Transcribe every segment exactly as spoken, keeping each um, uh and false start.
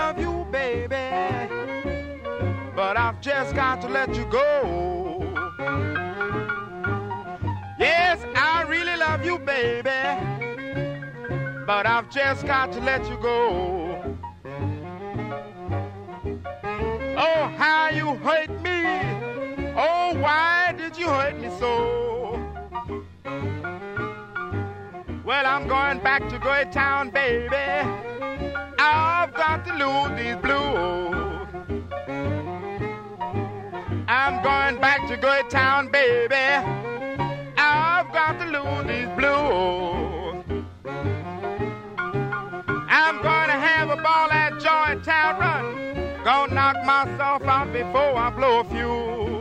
love you, baby, but I've just got to let you go. Yes, I really love you, baby, but I've just got to let you go. Oh, how you hurt me. Oh, why did you hurt me so? Well, I'm going back to Great Town, baby. I've got to lose these blues. I'm going back to Great Town, baby. I've got to lose these blues. I'm going to have a ball at Joytown Run. Gonna knock myself out before I blow a fuse.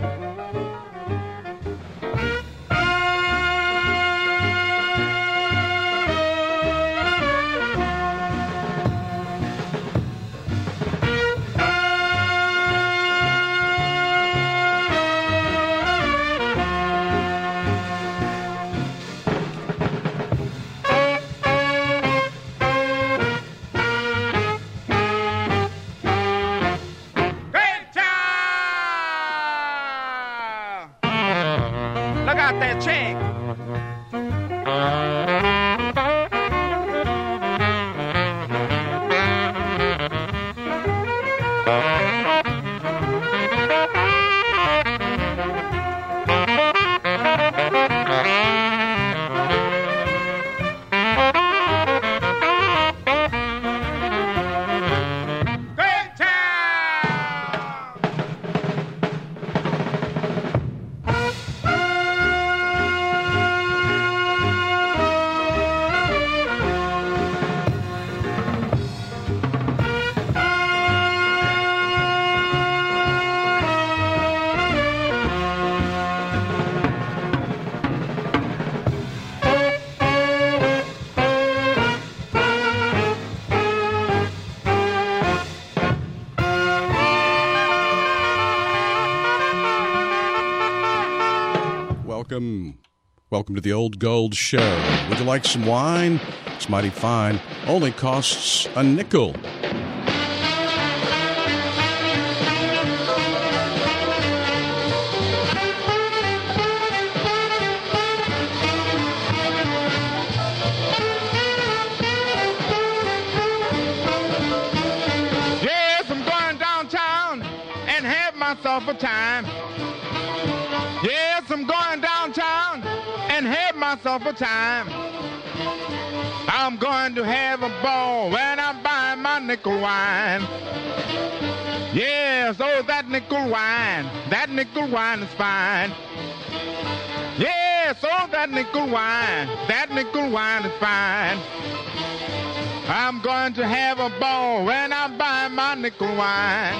Welcome. Welcome to the Old Gold Show. Would you like some wine? It's mighty fine. Only costs a nickel. Yes, I'm going downtown and have myself a time. Yes, I'm going downtown and have myself a time. I'm going to have a ball when I'm buying my nickel wine. Yes, oh, that nickel wine, that nickel wine is fine. Yes, oh, that nickel wine, that nickel wine is fine. I'm going to have a ball when I'm buying my nickel wine.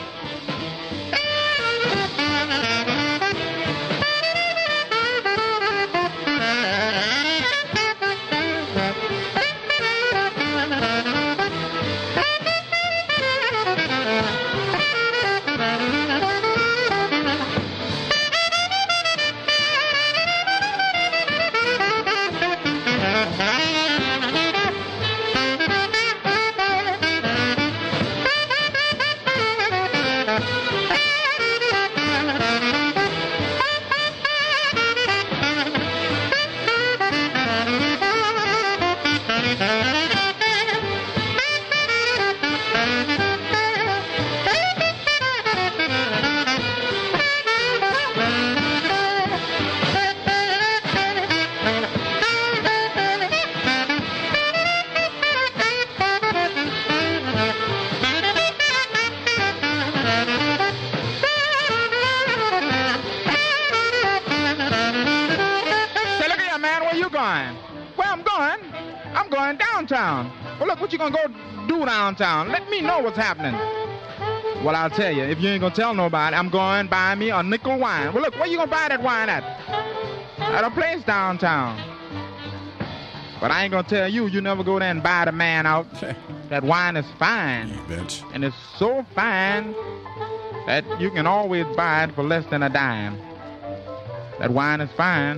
Downtown. Well, look, what you gonna go do downtown? Let me know what's happening. Well, I'll tell you. If you ain't gonna tell nobody, I'm going to buy me a nickel wine. Well, look, where you gonna buy that wine at? At a place downtown. But I ain't gonna tell you. You never go there and buy the man out. That wine is fine. You bet. And it's so fine that you can always buy it for less than a dime. That wine is fine.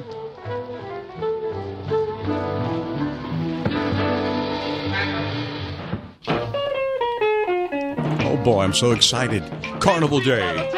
boy, I'm so excited. Carnival Day.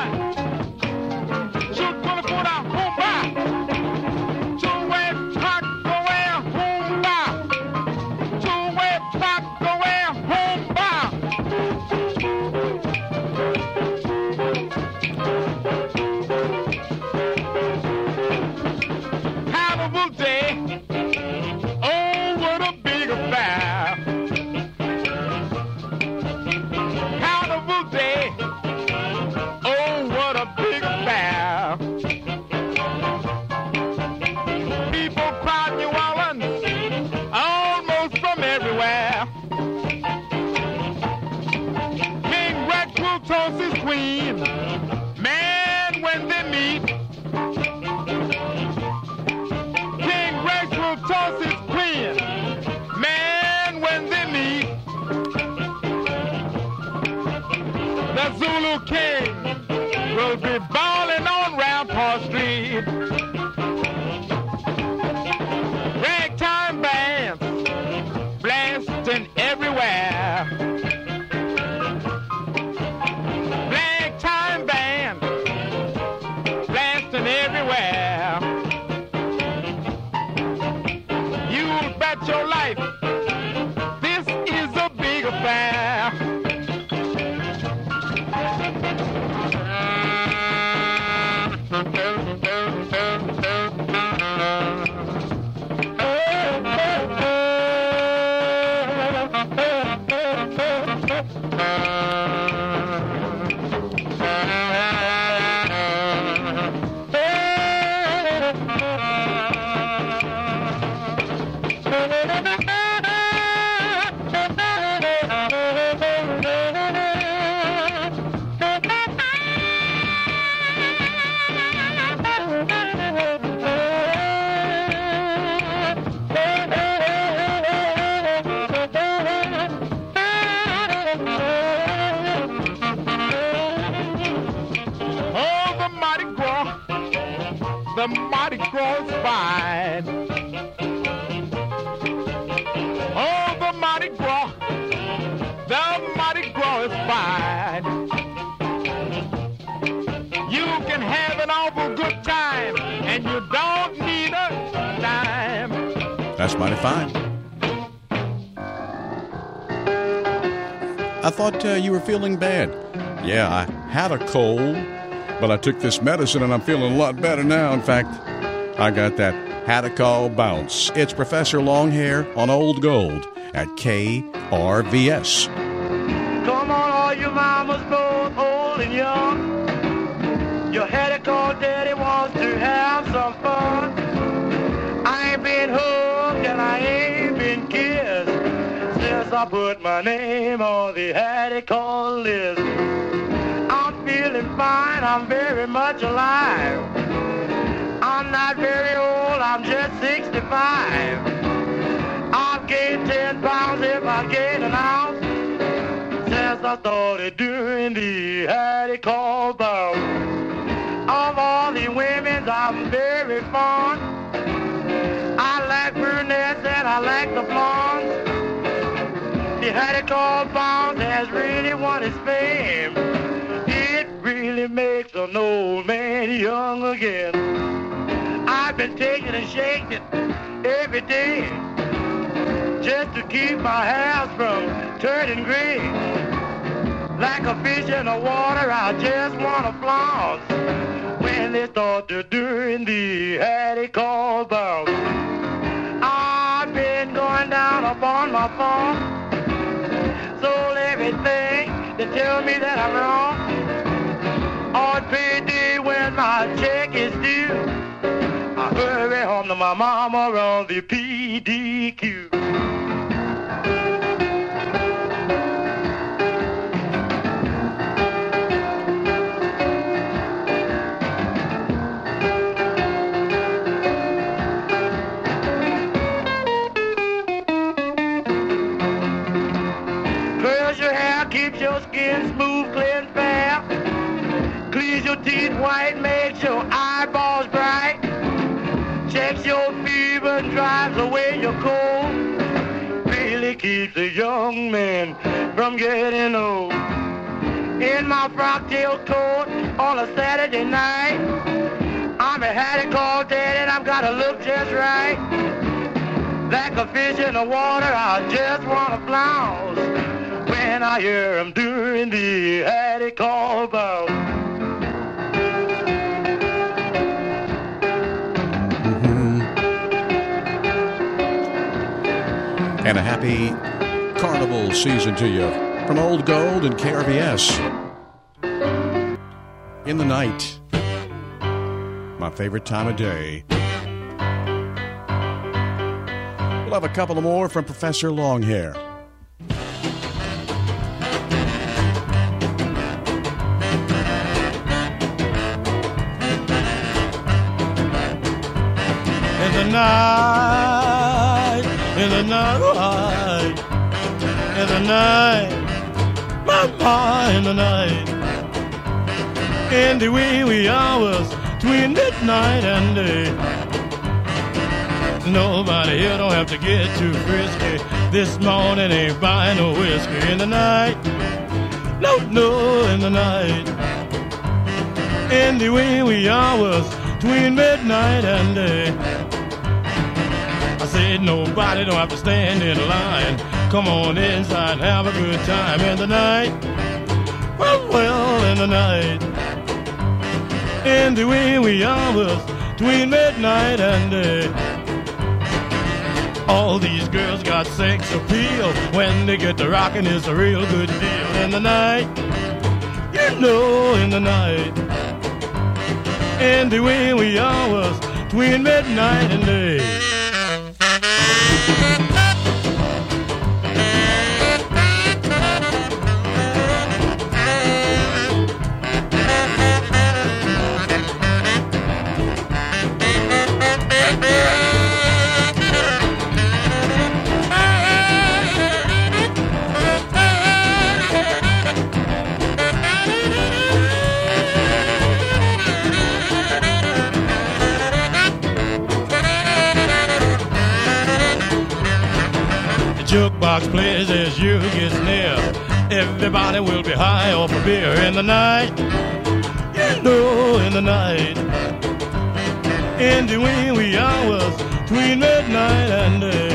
The Mardi Gras fine. Oh, the Mardi Gras, the Mardi Gras is fine. You can have an awful good time, and you don't need a dime. That's mighty fine. I thought uh, you were feeling bad. Yeah, I had a cold, but I took this medicine and I'm feeling a lot better now. In fact, I got that Hadacol bounce. It's Professor Longhair on Old Gold at K R V S. Come on, all you mamas, both old and young. Your Hadacol daddy wants to have some fun. I ain't been hugged and I ain't been kissed since I put my name on the Hadacol list. I'm feeling fine, I'm very much alive. I'm not very old, I'm just sixty-five. I'll gain ten pounds if I gain an ounce since I started doing the Hadacol bounce. Of all the women, I'm very fond. I like brunettes and I like the blondes. The Hadacol bounce has really won its fame. It really makes an old man young again. I've been taking and shaking it every day just to keep my house from turning gray. Like a fish in the water, I just want to flounce when they start to doing the Hadacol bounce. I've been going down upon my phone, sold everything to tell me that I'm wrong. On payday when my check is due, I hurry home to my mama on the P D Q. Curls your hair, keeps your skin smooth, clear and fair. Cleans your teeth white, makes your eyeballs bright. Checks your fever and drives away your cold. Really keeps a young man from getting old. in my frock tail coat on a Saturday night. I'm a hattie called Daddy and I've got to look just right. Like a fish in the water, I just want to flounce when I hear him doing the hattie call bounce. And a happy carnival season to you from Old Gold and K R V S. In the night, my favorite time of day. We'll have a couple more from Professor Longhair. In the night, in the night, in the night, mama, in the night, in the wee wee hours between midnight and day. Nobody here don't have to get too frisky. This morning ain't buying no whiskey. In the night, no, no, in the night, in the wee wee hours between midnight and day. I said nobody don't have to stand in line. Come on inside and have a good time. In the night, well, well, in the night, in the wee wee hours between midnight and day. All these girls got sex appeal. When they get to rockin', it's a real good deal. In the night, you know, in the night, in the wee wee hours between midnight and day. Jukebox plays as you get near. Everybody will be high off a beer. In the night, you know, in the night, in the wee wee hours between midnight and day.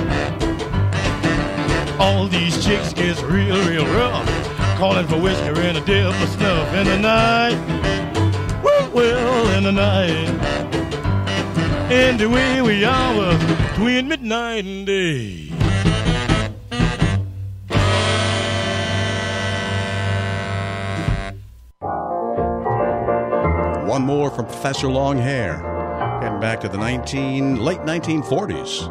All these chicks gets real, real rough, calling for whiskey and a deal for snuff. In the night, well, well, in the night, in the wee wee hours between midnight and day. One more from Professor Longhair, getting back to the nineteen late nineteen forties.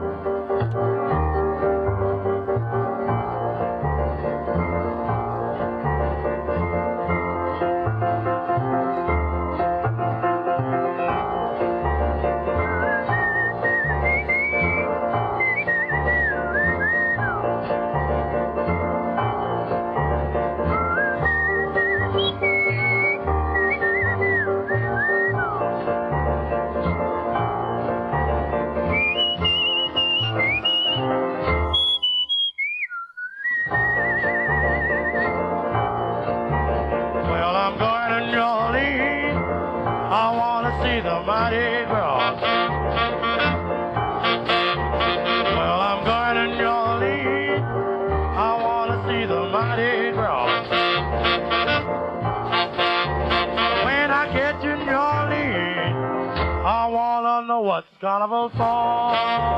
Carnival song.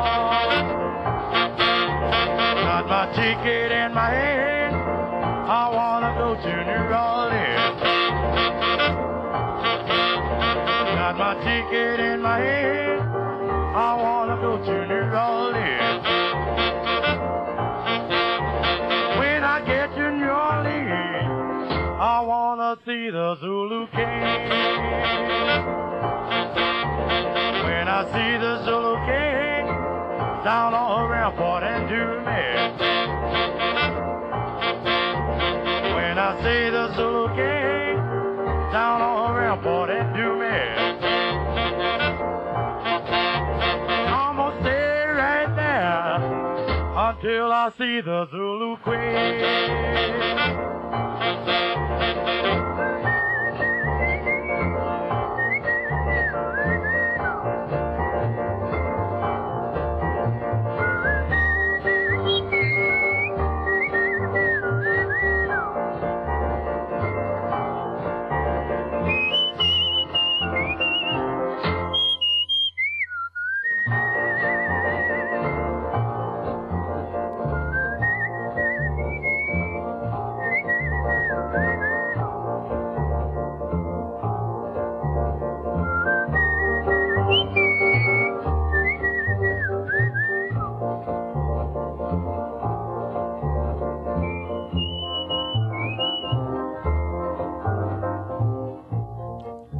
Got my ticket in my hand. I wanna go to New Orleans. Got my ticket in my hand. I wanna go to New Orleans. When I get to New Orleans, I wanna see the Zulu King. When I see the Zulu King down on Rampart and Dumas. When I see the Zulu King down on Rampart and Dumas. I'm gonna stay right there until I see the Zulu Queen.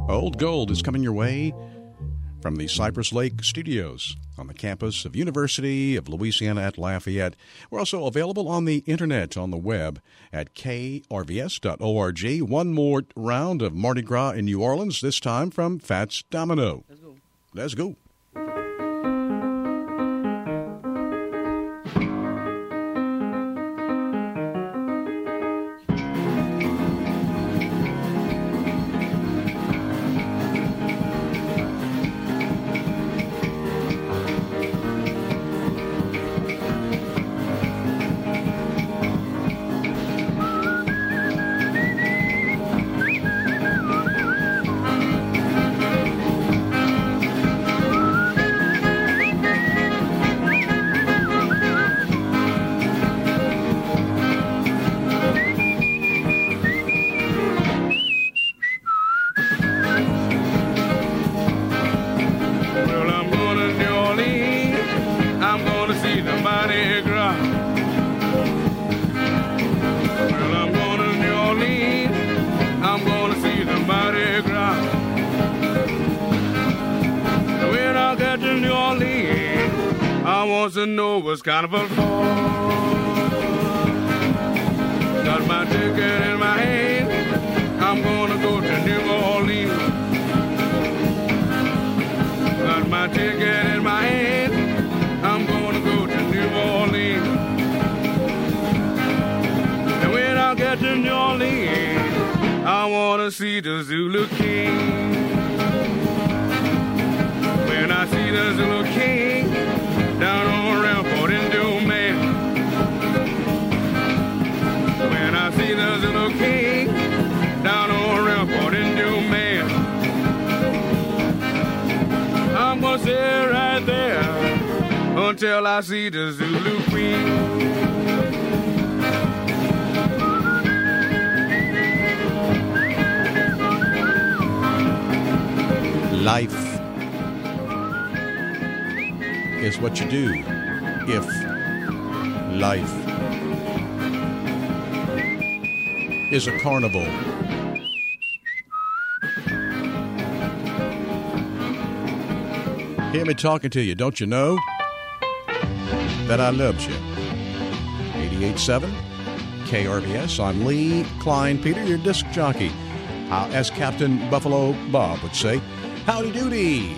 Old Gold is coming your way from the Cypress Lake Studios on the campus of University of Louisiana at Lafayette. We're also available on the internet, on the web, at k r v s dot org. One more round of Mardi Gras in New Orleans, this time from Fats Domino. Let's go. Let's go. Carnival fall. Got my ticket in my hand. I'm gonna go to New Orleans. Got my ticket in my hand. I'm gonna go to New Orleans. And when I get to New Orleans, I wanna see the Zulu King. When I see the Zulu King down on Rampart in Domain. When I see the Zulu King down on Rampart in Domain, I'm gonna sit right there until I see the Zulu Queen. Life is what you do if life is a carnival. Hear me talking to you, don't you know that I loved you? eighty-eight point seven K R V S. I'm Lee Klein Peter, your disc jockey. Uh, as Captain Buffalo Bob would say, howdy doody.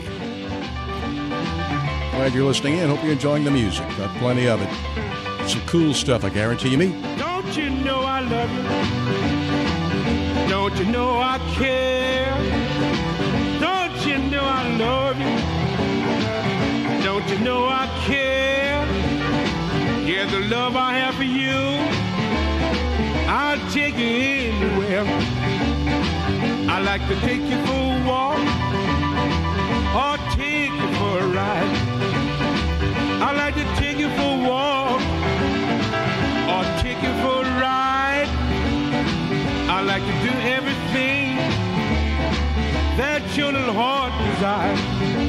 Glad you're listening in. Hope you're enjoying the music. Got plenty of it. Some cool stuff, I guarantee you me. Don't you know I love you? Don't you know I care? Don't you know I love you? Don't you know I care? Yeah, the love I have for you, I'll take you anywhere. I like to take you for a walk or take you for a ride. I like to take you for a walk or take you for a ride. I like to do everything that your little heart desires.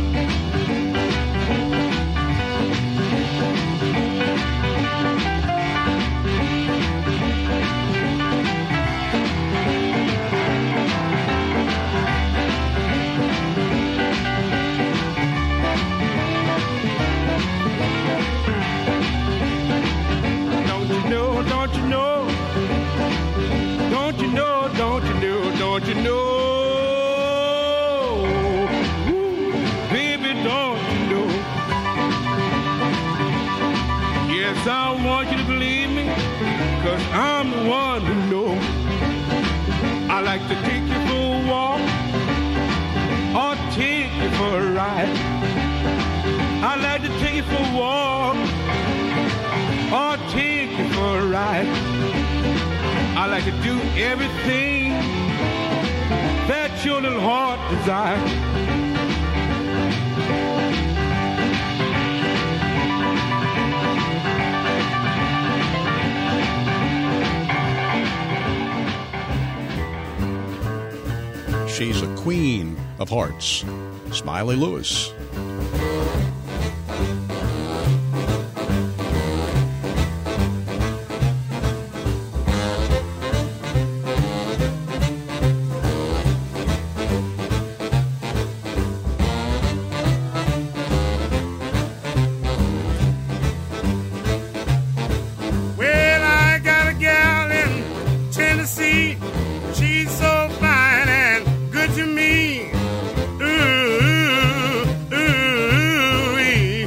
Don't you know, don't you know, don't you know, don't you know, ooh, baby, don't you know? Yes, I want you to believe me, cause I'm the one who knows. I like to take you for a walk or take you for a ride. I like to take you for a walk or take you for a ride. I like to do everything that your little heart desires. She's a queen of hearts, Smiley Lewis. she's so fine and good to me. Ooh, ooh, ooh-wee.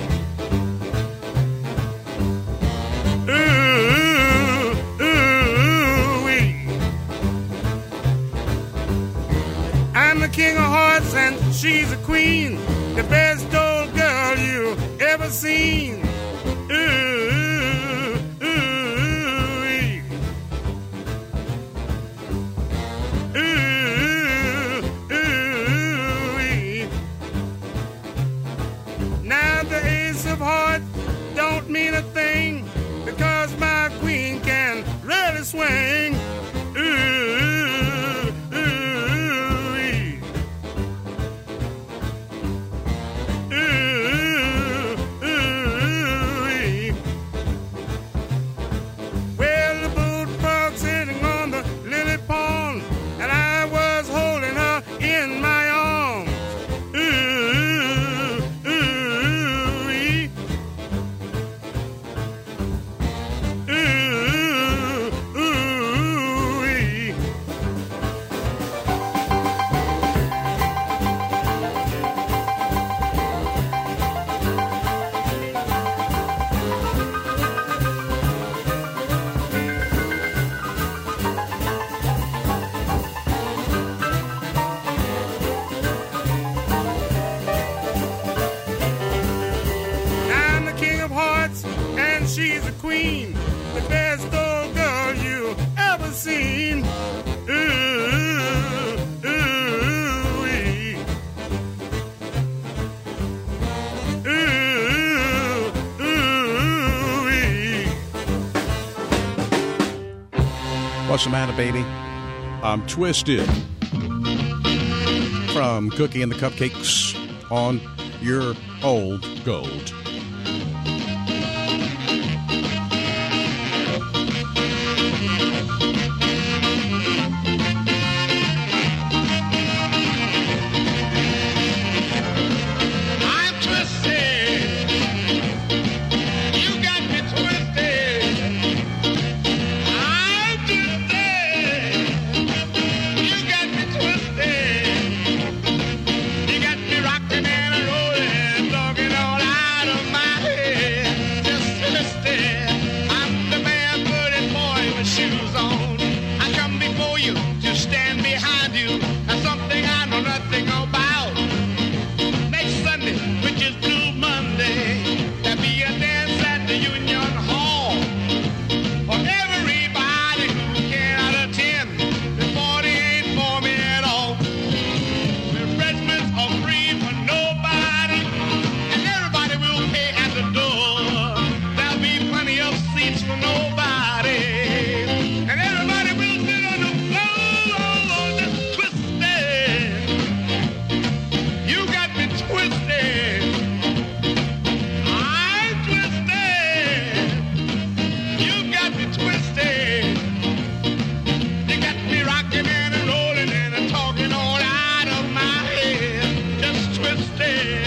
Ooh, ooh-wee. I'm the king of hearts and she's a queen, the best old girl you ever seen. Ooh, ooh-wee. Ooh, ooh-wee. Now the ace of hearts don't mean a thing, because my queen can really swing. Ooh, ooh-wee. Ooh, ooh-wee. Well, the bullfrog sitting on the lily pond, and I was holding her in my arms. Ooh, ooh-wee. Ooh, ooh-wee. I'm the king of hearts, and she's a queen, the best old girl you ever seen. Ooh, ooh-wee. Ooh, ooh-wee. What's the matter, baby? I'm twisted. From Cookie and the Cupcakes on Your Old Gold. I'm twisted. You got me twisted. I'm twisted. You got me twisted. You got me rocking and rolling, talking all out of my head. Just twisted. I'm the barefooted boy with shoes on. I come before you to stand behind you. That's something I know nothing about. Next Sunday, which is Blue Monday, there'll be a dance at the Union Hall for everybody who cannot attend. The party ain't for me at all. Refreshments are free for nobody, and everybody will pay at the door. There'll be plenty of seats for nobody, and everybody will sit on the floor just twisted. You got me twisted. I'm twisted. You got me twisted. You got me rocking and rolling and talking all out of my head. Just twisted.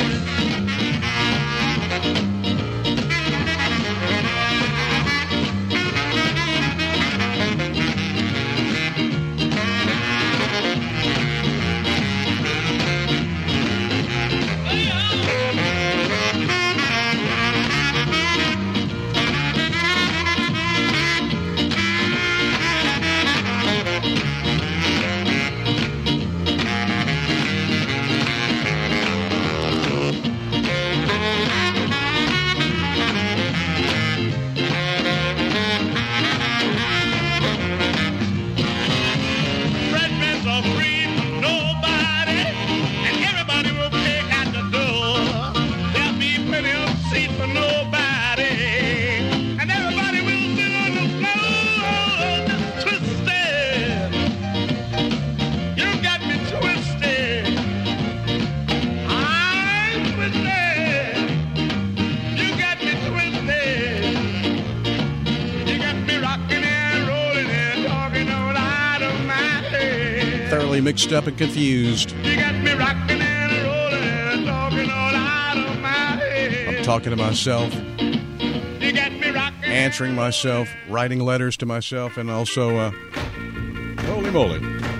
Refreshments are free for nobody, and everybody will pay at the door. There'll be plenty of seats for nobody, and everybody will sit on the floor just twisted. You got me twisted. I'm twisted. You got me twisted. You got me rocking and rolling and talking all out of my head. Thoroughly mixed up and confused. You got me rocking and rolling and talking all out of my head. I'm talking to myself, You got me rocking. answering myself, writing letters to myself, and also, uh, holy moly.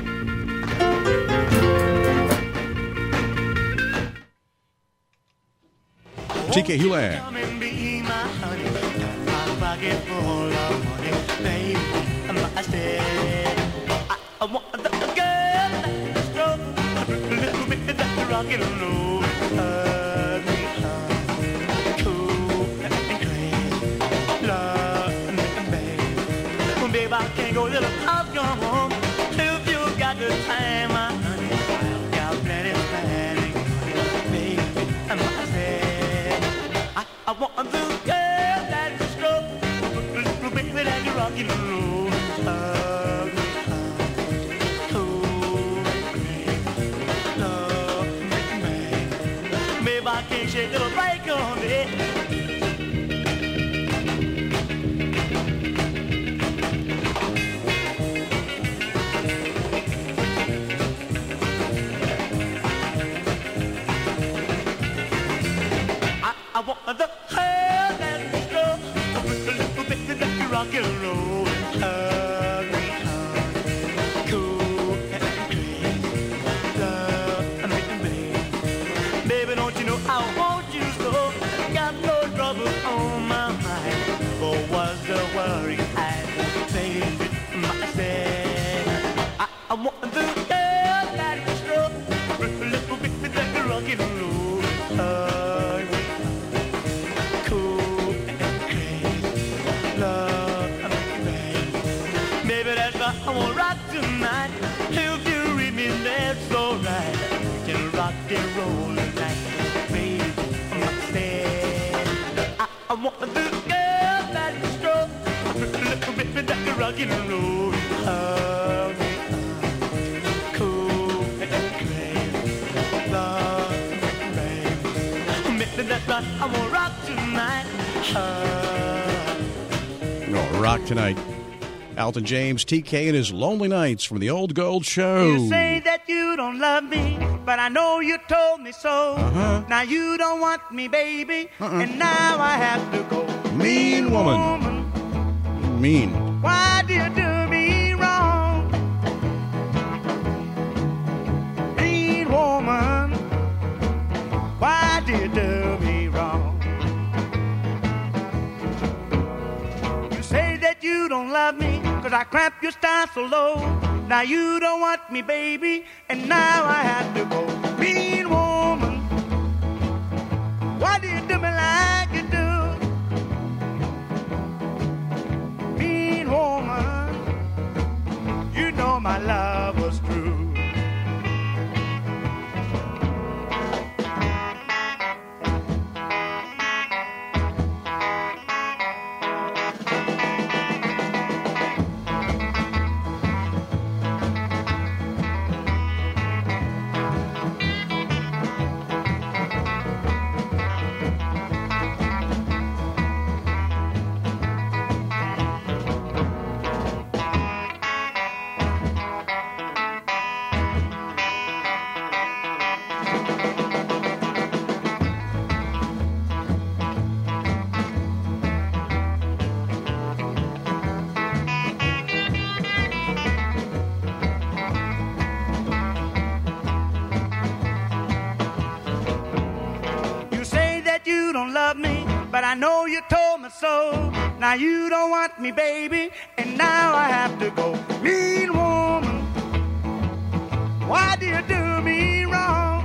T K Hewland. Come and be my honey, my pocket full of money, baby, my stead. I, I want the girl that's strong, a little bit that rock and roll, hug me, hug, cool and crazy, love me, baby. Baby, I can't go till I've gone home. If you got the time, my honey, I've got plenty of plenty, baby, my stead. I, I want the girl that's strong, little baby that you rock and roll, hug me, hug, cool and crazy, love me, baby. Baby, I can't shake the break on it. I want the girl that's strong, a little bit that you rock and roll, hug me, hug, cool and crazy, love me, baby. Baby, don't you know I want you so? Got no trouble on my mind, for what's the worry I, baby, myself. I, I want the girl that's strong, a little bit that you rock and roll, hug me. I won't rock tonight. If you read me, that's alright. We can rock and roll tonight, baby. Myself, I, I want the girl that's strong, a little bit that can rock and roll. Hug me, cool and crazy, love me, baby. That's right. I won't rock tonight. Uh, No, rock tonight. Alton James, T K, and his Lonely Nights from the Old Gold Show. You say that you don't love me, but I know you told me so. Uh-huh. Now you don't want me, baby, uh-uh. And now I have to go. Mean woman. woman. Mean. Why do you do me wrong? Mean woman. Why do you do me wrong? You say that you don't love me, 'cause I cramp your style so low. Now you don't want me, baby, and now I have to go. Mean woman, why do you do me like you do? Mean woman, you know my love was true. But I know you told me so. Now you don't want me, baby, and now I have to go. Mean woman, why do you do me wrong?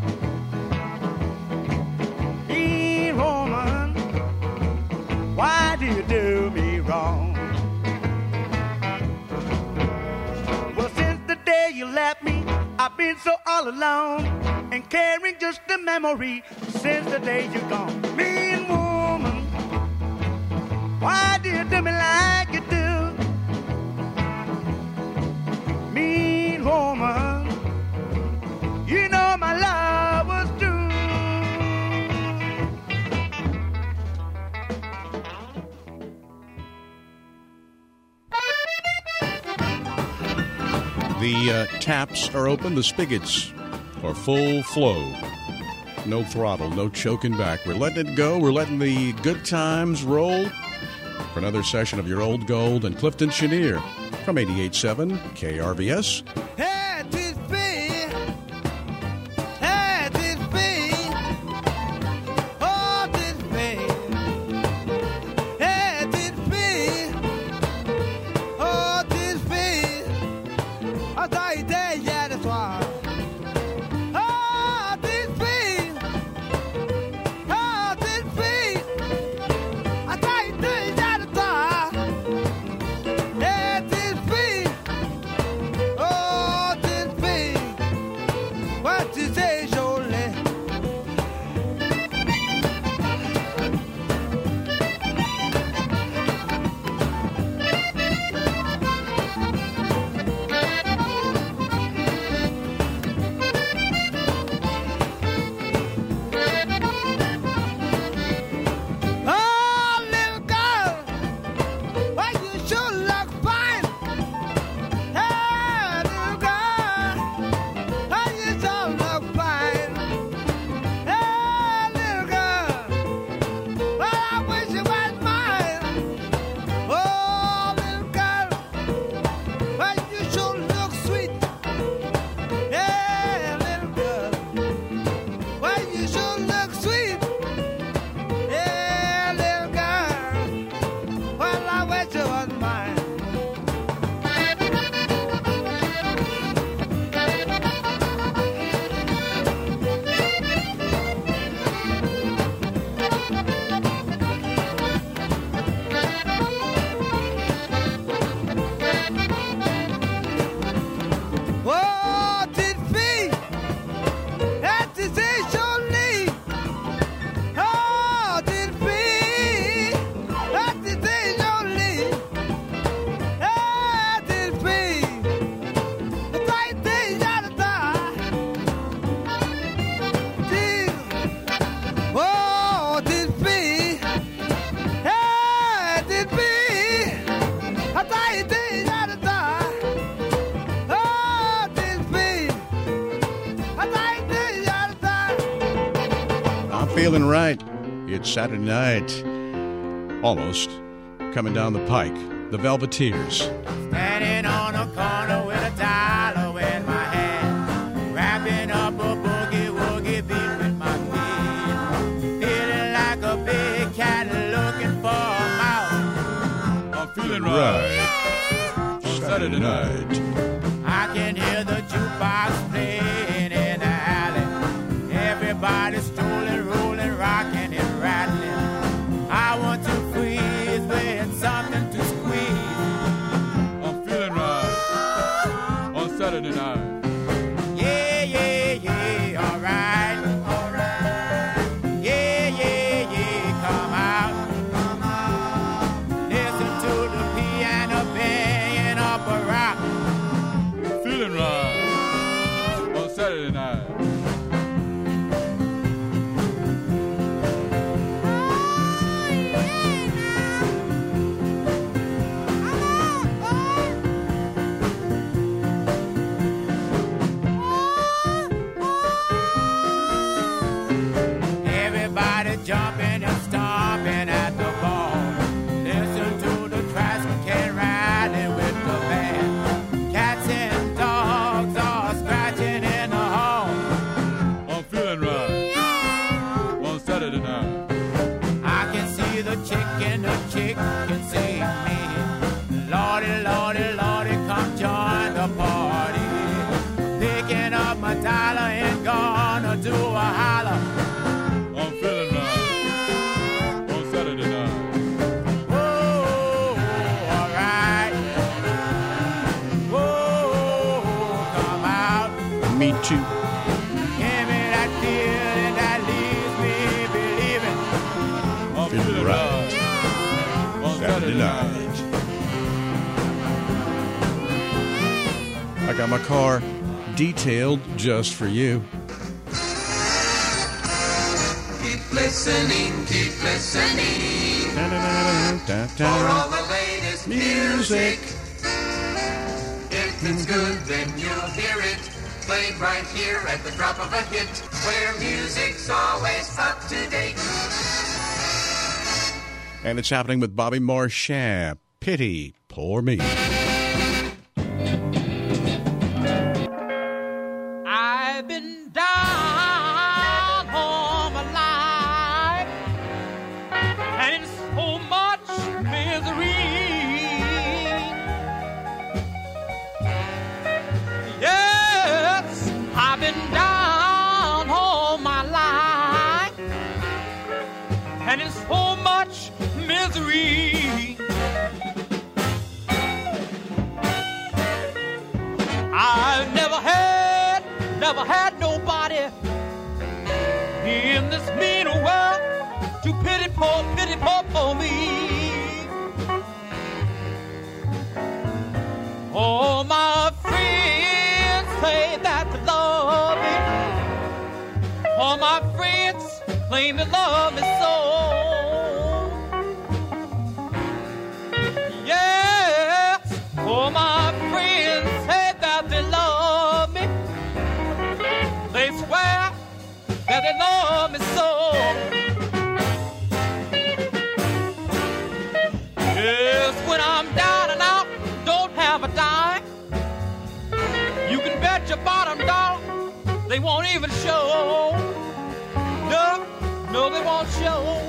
Mean woman, why do you do me wrong? Well, since the day you left me, I've been so all alone and carrying just a memory since the day you're gone. Mean woman, why do you do me like you do? Mean woman, you know my love was true. The uh, taps are open, the spigots are full flow. No throttle, no choking back. We're letting it go. We're letting the good times roll for another session of your Old Gold and Clifton Chenier from eighty-eight point seven K R V S. Had this been, had this been, oh, this Feeling right. It's Saturday night. Almost. Coming down the pike. The Velveteers. Standing on a corner with a dollar in my hand, wrapping up a boogie woogie beat with my feet, feeling like a big cat looking for a mouse. I'm feeling right. Saturday night. I can hear the jukebox playing in the alley. Everybody's strolling, rolling, rocking and rattling. I want to freeze with something to squeeze. I'm feeling right on Saturday night. Yeah, yeah, yeah, all right, all right. Yeah, yeah, yeah, come out, come out. Listen to the piano banging up a rock. Feeling right on Saturday night. Jumping and stomping at the ball. Listen to the tracks can riding with the band. Cats and dogs are scratching in the hall. I'm feeling right on Saturday night. I can see the chicken, the chick can see me. Lordy, lordy, lordy, come join the party. Picking up my dollar and gonna do a holler. I'm feeling right. Me too. Give me that feeling that leaves me believing. I'm feeling right on Saturday night. I got my car detailed just for you. Keep listening, keep listening for all the latest music. If it's good, then you'll hear it. Played right here at the drop of a hit, where music's always up to date. And it's happening with Bobby Marchand. Pity, poor me. I've been down all my life, and in so much misery. me. I've never had, never had nobody in this mean world to pity poor, pity poor for me. All my friends say that they love me. All my friends claim to love me so. Yes, all my friends say that they love me. They swear that they love me so. Yes, when I'm down and out, don't have a dime, you can bet your bottom dollar they won't even show. No, no, they won't show.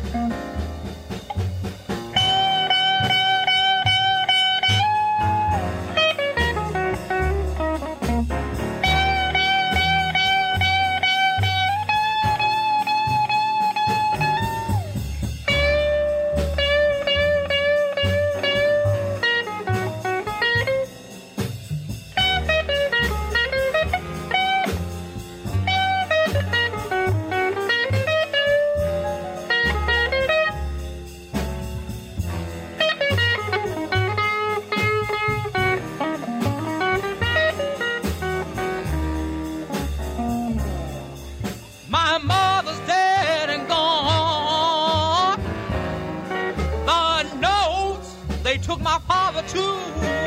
My mother's dead and gone. Lord knows they took my father too.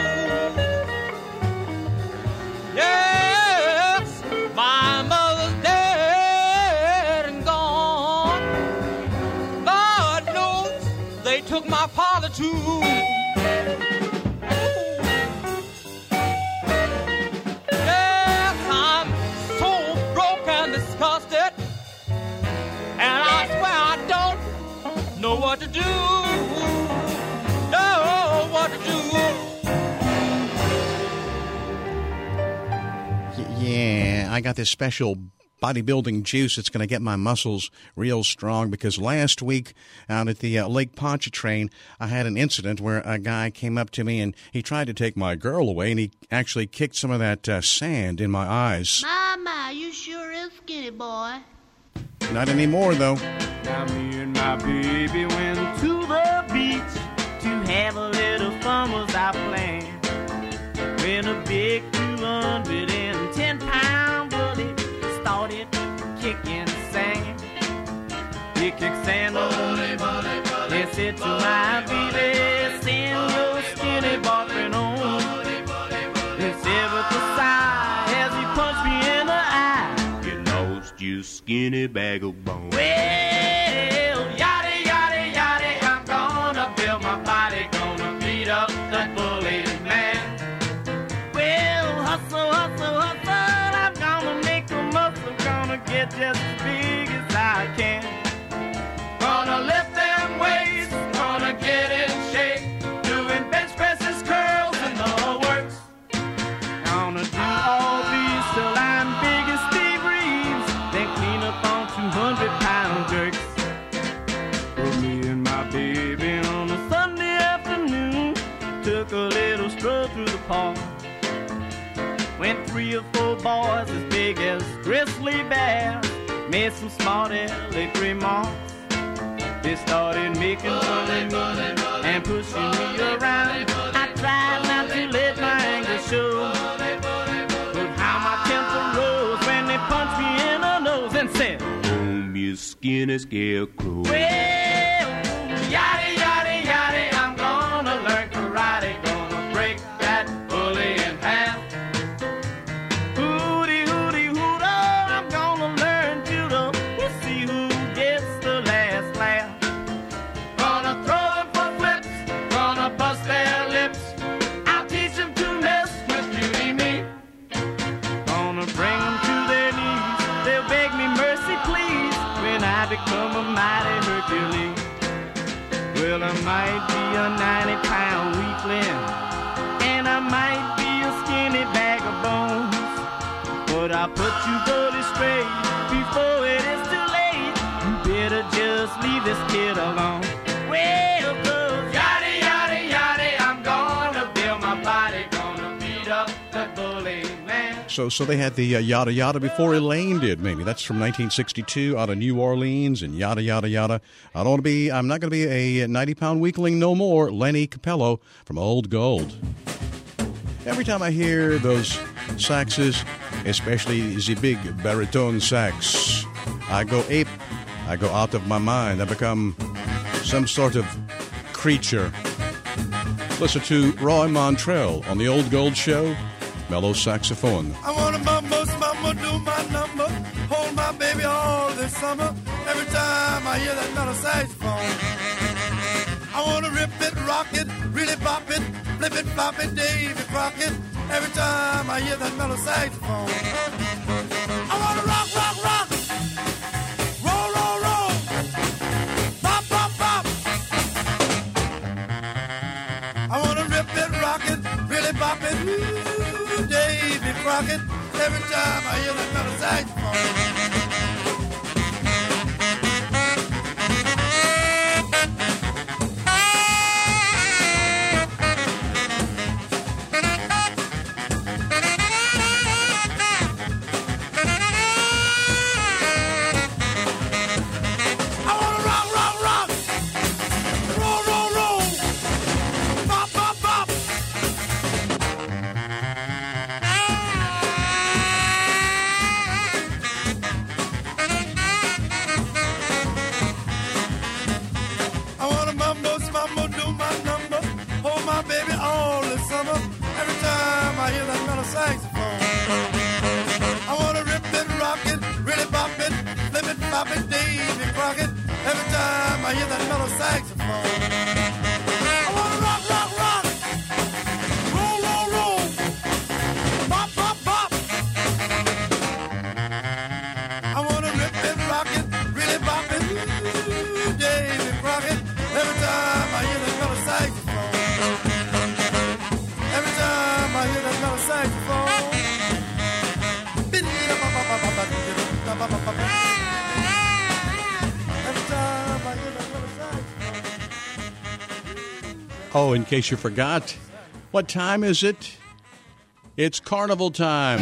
Yes, my mother's dead and gone. Lord knows they took my father too. Yes, I'm so broke and disgusted, and I swear I don't know what to do. Know what to do. Y- Yeah, I got this special bodybuilding juice that's going to get my muscles real strong, because last week out at the uh, Lake Pontchartrain, I had an incident where a guy came up to me and he tried to take my girl away, and he actually kicked some of that uh, sand in my eyes. Mama, you sure is skinny, boy. Not anymore, though. Now me and my baby went to the beach to have a little fun was our plan. When a big two hundred ten pound bully started kicking sand. He kicked sand on me and said to my baby, send your skinny boyfriend home. He said with a sigh as he punched me in the eye, you lost your skinny bag of bones. Well, yachty, yachty, yachty, I'm gonna build my body, gonna beat up that bully man. Well, hustle, hustle, hustle, I'm gonna make a muscle, gonna get just as big as I can. Gonna lift them weights, gonna get in shape, doing bench presses, curls, and the works. Gonna do all these till I'm big as Steve Reeves, then clean up on two hundred pound jerks. For me and my baby on a Sunday afternoon, took a little stroll through the park. Went three or four boys as big as grizzly bears, made some smart aleck remarks. They started making fun of me and pushing me around. I tried not to let my anger show, but how my temper rose when they punched me in the nose and said, "Home, you skinny scarecrow." Well, yachty, yachty, yachty, I'm gonna learn karate, gonna break that bully in half. Hooty, hooty, hooto, I'm gonna learn judo. We'll see who gets the last laugh. Gonna throw them for flips, gonna bust their lips. I'll teach them to mess with beauty me. Gonna bring them to their knees, they'll beg me mercy please, when I become a mighty Hercules. Well, I might be a ninety pound weakling, and I might be a skinny bag of bones, but I'll put you buddy straight before it is too late. You better just leave this kid alone. Well, the So so they had the uh, Yada Yada before Elaine did, maybe. That's from nineteen sixty-two out of New Orleans and Yada Yada Yada. I don't want to be, I'm not going to be a ninety-pound weakling no more. Lenny Capello from Old Gold. Every time I hear those saxes, especially the big baritone sax, I go ape. I go out of my mind. I become some sort of creature. Listen to Roy Montrell on the Old Gold Show, mellow saxophone. I want to mumbo, mumbo, do my number, hold my baby all this summer. Every time I hear that mellow saxophone, I want to rip it, rock it, really bop it, flip it, flop it, Davy Crockett. Every time I hear that mellow saxophone, I want to rock, rock, rock, roll, roll, roll, bop, bop, bop. I want to rip it, rock it, really bop it, ooh, Davy Crockett. Every time I hear that mellow saxophone. Oh, in case you forgot, what time is it? It's carnival time.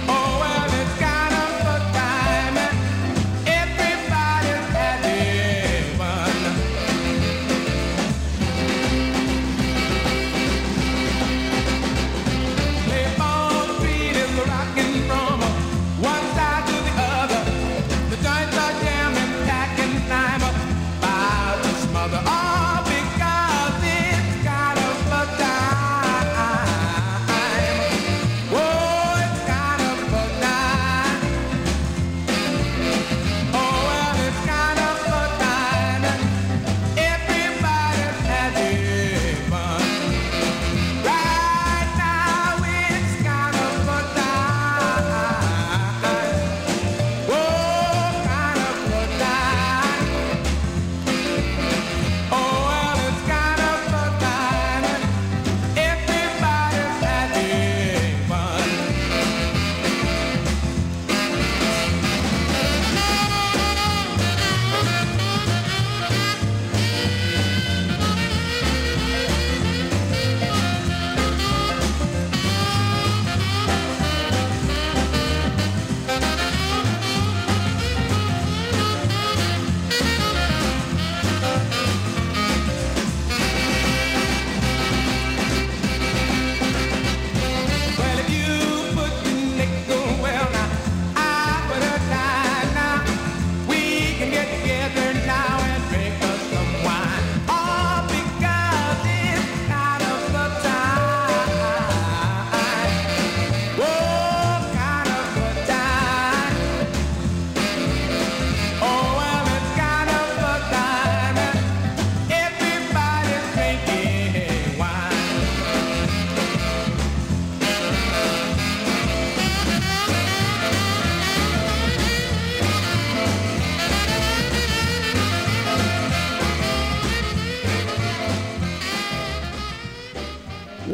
Everybody's happy.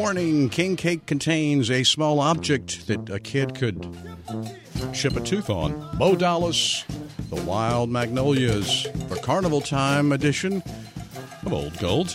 Warning, king cake contains a small object that a kid could chip a tooth on. Bo Dallas, the Wild Magnolias, for Carnival Time edition of Old Gold.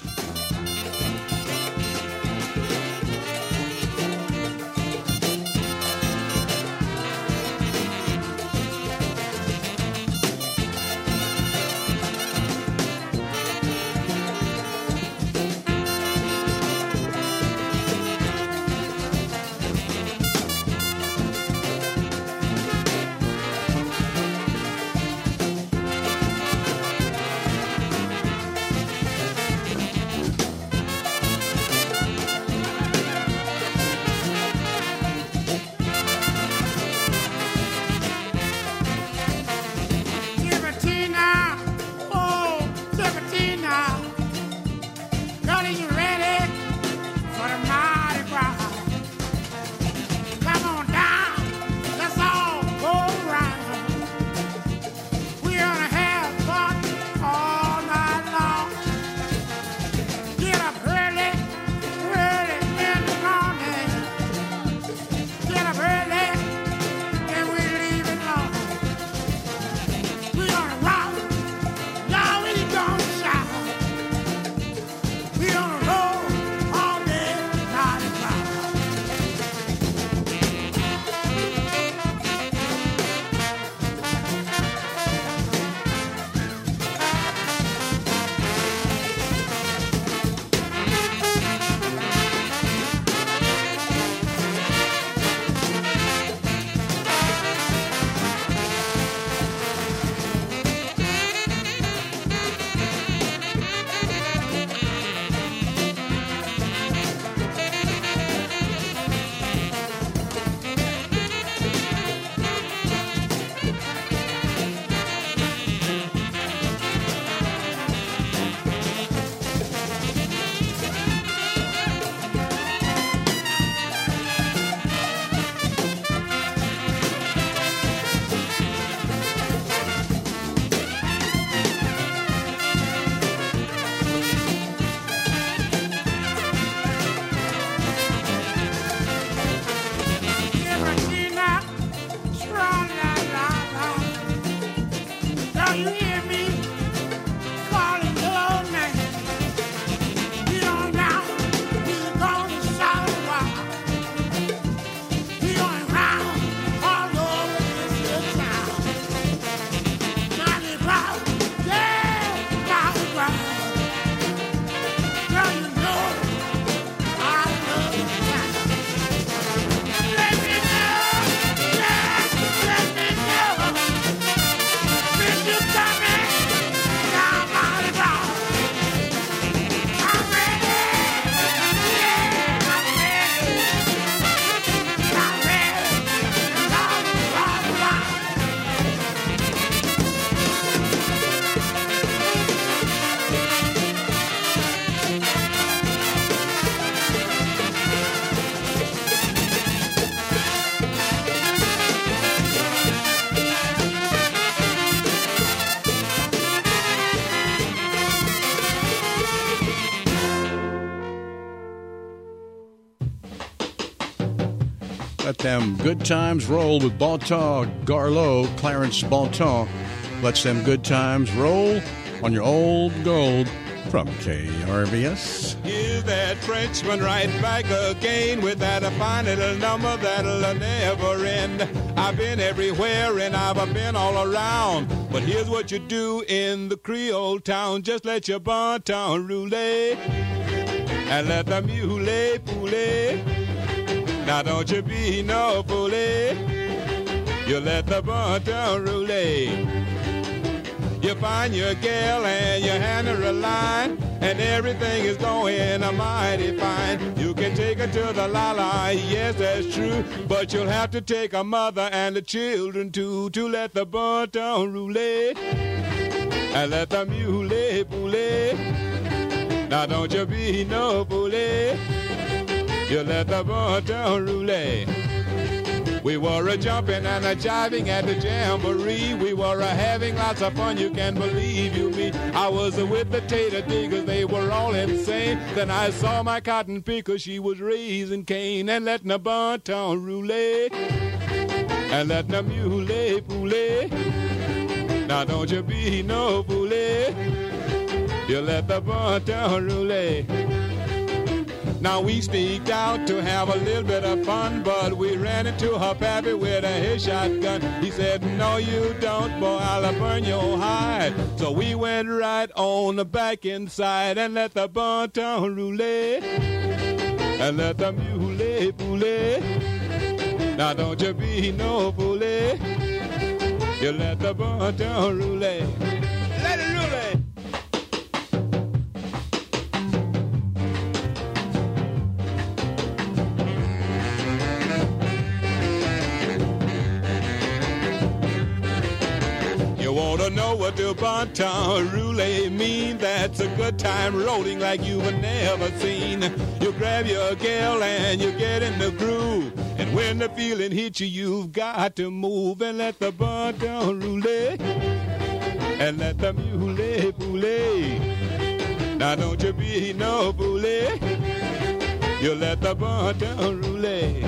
Let them good times roll with Bontemps, Garlow, Clarence Bontemps. Let them good times roll on your old gold from K R V S. Here's that Frenchman right back again with that a fine little number that'll never end. I've been everywhere and I've been all around, but here's what you do in the Creole town. Just let your Bontemps roule and let the mule poulet. Now don't you be no bully. You let the Bontemps roule. You find your gal and you hand her a line, and everything is going a mighty fine. You can take her to the la-la, yes, that's true, but you'll have to take a mother and the children too, to let the Bontemps roule and let the mule poulet. Now don't you be no bully. You let the Bontemps roule. We were a jumping and a jiving at the jamboree. We were a having lots of fun, you can believe you me. roulette. I was with the tater diggers, they were all insane. Then I saw my cotton picker, she was raising cane and letting a bon-ton roulette and letting a mule poulet. Now don't you be no bully, you let the bon-ton roulette. Now we sneaked out to have a little bit of fun, but we ran into her pappy with a his shotgun. He said, no you don't, boy, I'll burn your hide. So we went right on the back inside and let the bon-ton roulette and let the mule poulet. Now don't you be no bully, you let the bon-ton roulette. Let it roulette. Want to know what the bon-ton roulette mean? That's a good time rolling like you've never seen. You grab your gal and you get in the groove, and when the feeling hits you, you've got to move and let the bon-ton roulette and let the mule poulet. Now don't you be no bully, you let the bon-ton roulette.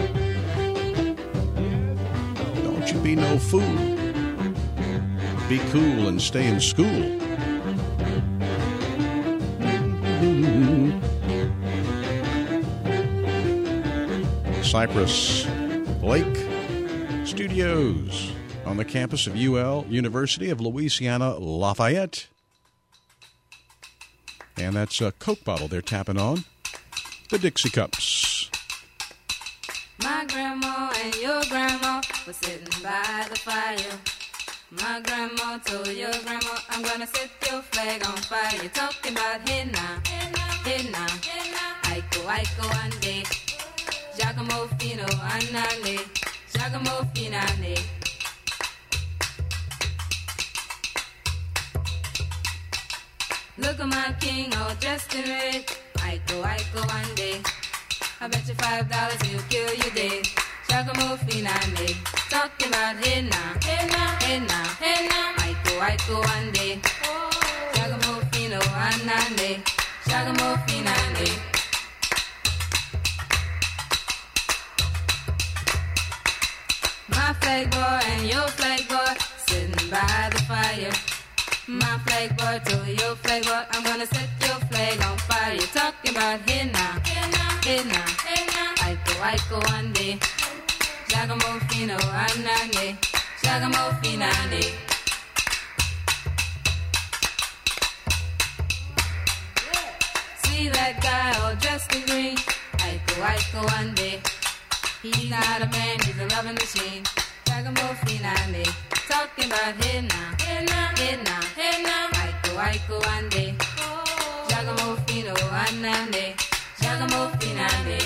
Don't you be no fool. Be cool and stay in school. Cypress Lake Studios on the campus of U L, University of Louisiana Lafayette. And that's a Coke bottle they're tapping on. The Dixie Cups. My grandma and your grandma were sitting by the fire. My grandma told your grandma, I'm gonna set your flag on fire. You're talking about hey now, hey now, Aiko, Aiko, ande, Giacomo Fino, anane, Giacomo Finane. Look at my king all dressed in red, Aiko, Aiko, ande. I bet you five dollars he'll kill you dead. Giacomo Finane, talking about hey now, hey now, hey now, hey now, Aiko, Aiko, ande, Giacomo Fino, anane, Giacomo Finane. My flag boy and your flag boy sitting by the fire. My flag boy told your flag boy, I'm gonna set your flag on fire. You're talking about hey now, hey now, hey now, hey now, Aiko, Aiko, ande. Giacomo Fino, anane, Giacomo Finane. See that guy all dressed in green, Aiko, Aiko, ande. He's not a man, he's a loving machine. Giacomo Finane, talking about hey now, hey now, hey now, hey now, Aiko, Aiko, ande. Giacomo Fino, anane, Giacomo Finane.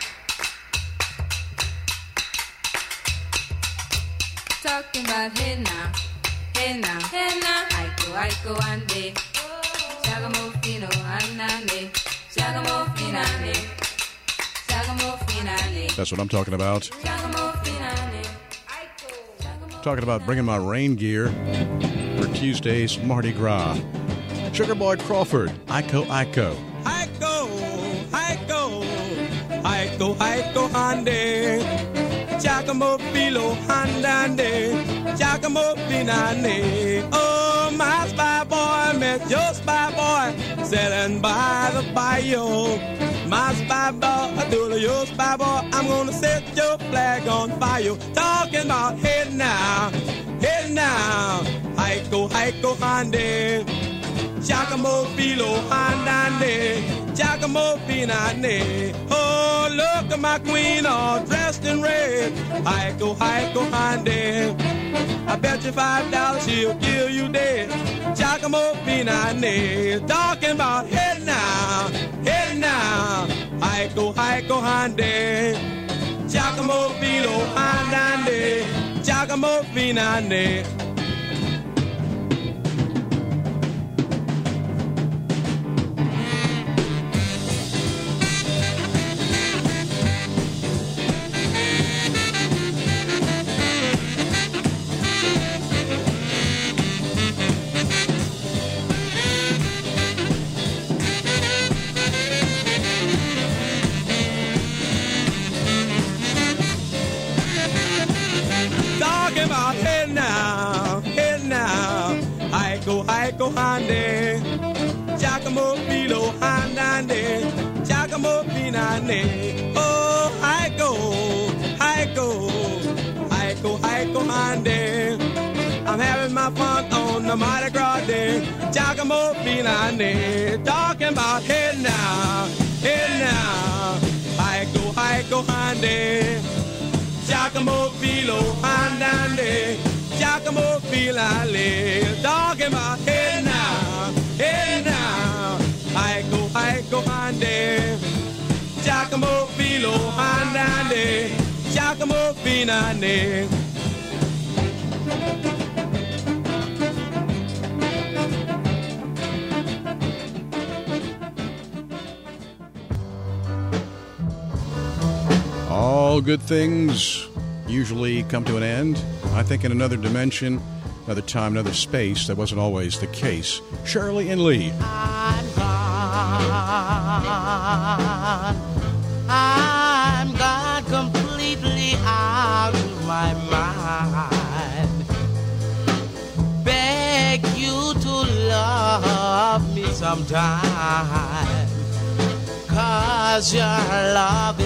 Talking about hey now, hey now, hey now, Aiko, Aiko, ande. Giacomo Fino, anane, Giacomo Finane, Giacomo Finane. That's what I'm talking about. Giacomo Finane. Talking about bringing my rain gear for Tuesday's Mardi Gras. Sugar Boy Crawford, Aiko, Aiko. Aiko, Aiko, Aiko, Aiko, ande. Giacomo Filo, andande, Giacomo Finane. Oh, my spy boy met your spy boy sitting by the bayou. My spy boy, do your spy boy, I'm gonna set your flag on fire. Talking about hey now, hey now, Aiko, Aiko, ande. Giacomo Filo, andande, Giacomo Finane. Oh, look at my queen all dressed in red. Aiko, Aiko, ande. I bet you five dollars she'll kill you dead. Giacomo Finane. Talking about hey now, hey now, Aiko, Aiko, ande. Giacomo Filo, andande, Giacomo Finane. Haiko Hande, Giacomo Filo Handande, Giacomo Finane. Oh, Haiko, Haiko, Haiko, Haiko Hande. I'm having my fun on the Mardi Gras day. Giacomo Finane, talking about hey now, hey now. Haiko, Haiko Hande, Giacomo Filo Handande, Giacomo Filale, talking about hey now, hey now. Haiko, Haiko Hande, Giacomo Filo Handande, Giacomo Finane. All good things usually come to an end. I think in another dimension, another time, another space, that wasn't always the case. Shirley and Lee. I'm gone. I'm gone completely out of my mind. Beg you to love me sometime, 'cause your love